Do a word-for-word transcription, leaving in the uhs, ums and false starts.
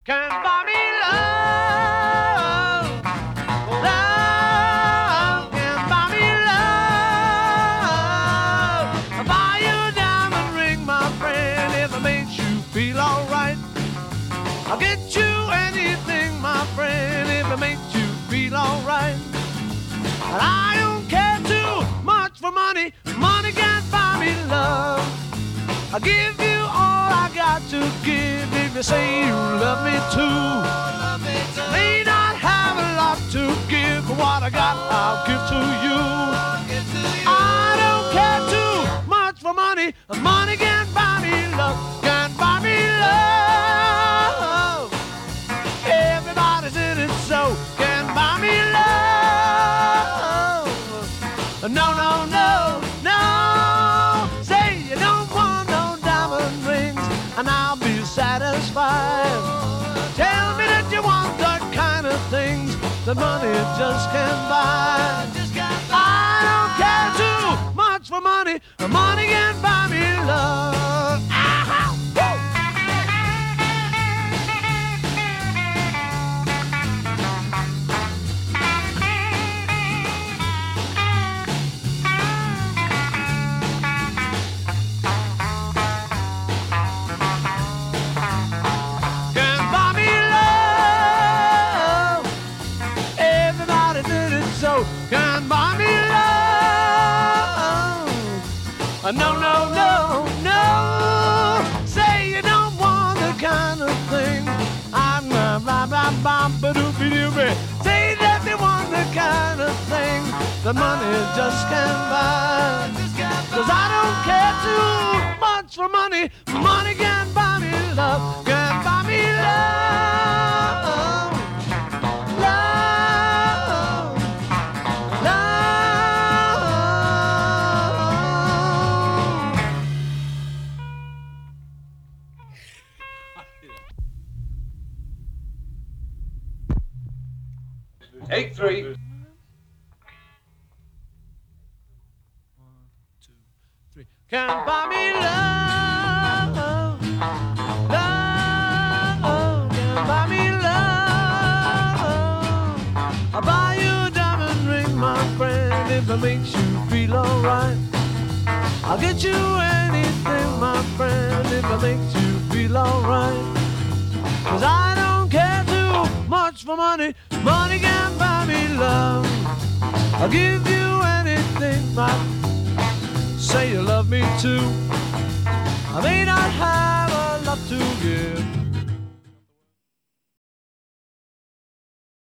can buy me love. Love can buy me love. I'll buy you a diamond ring, my friend, if it makes you feel alright. I'll get you anything, my friend, if it makes you feel alright. And I don't care too much for money. Money can't buy me love. I'll give you all I got to give if you say you love me too. May not have a lot to give, but what I got I'll give to you. I don't care too much for money. Money can't buy me love. Can't buy me love. Everybody's in it, so can't buy me love. No, no, no, no. Say you don't want no diamond rings, and I'll be satisfied. Tell me that you want the kind of things that money just can't buy. I don't care too much for money. Money can't buy me love. Ah-ha! Can't buy me love. No, no, no, no. Say you don't want the kind of thing. I'm a blah, blah, blah, ba-doo-be-doo-be. Say that they want the kind of thing that money just can't buy. Cause I don't care too much for money. Money can't buy me love. Can't buy me love. Eight three. One, two, three. Can't buy me love, love. Can't buy me love. I'll buy you a diamond ring, my friend, if it makes you feel alright. I'll get you anything, my friend, if it makes you feel alright. Cause I don't care too much for money. Money can't buy me love. I'll give you anything, my say you love me too. I may not have a lot to give,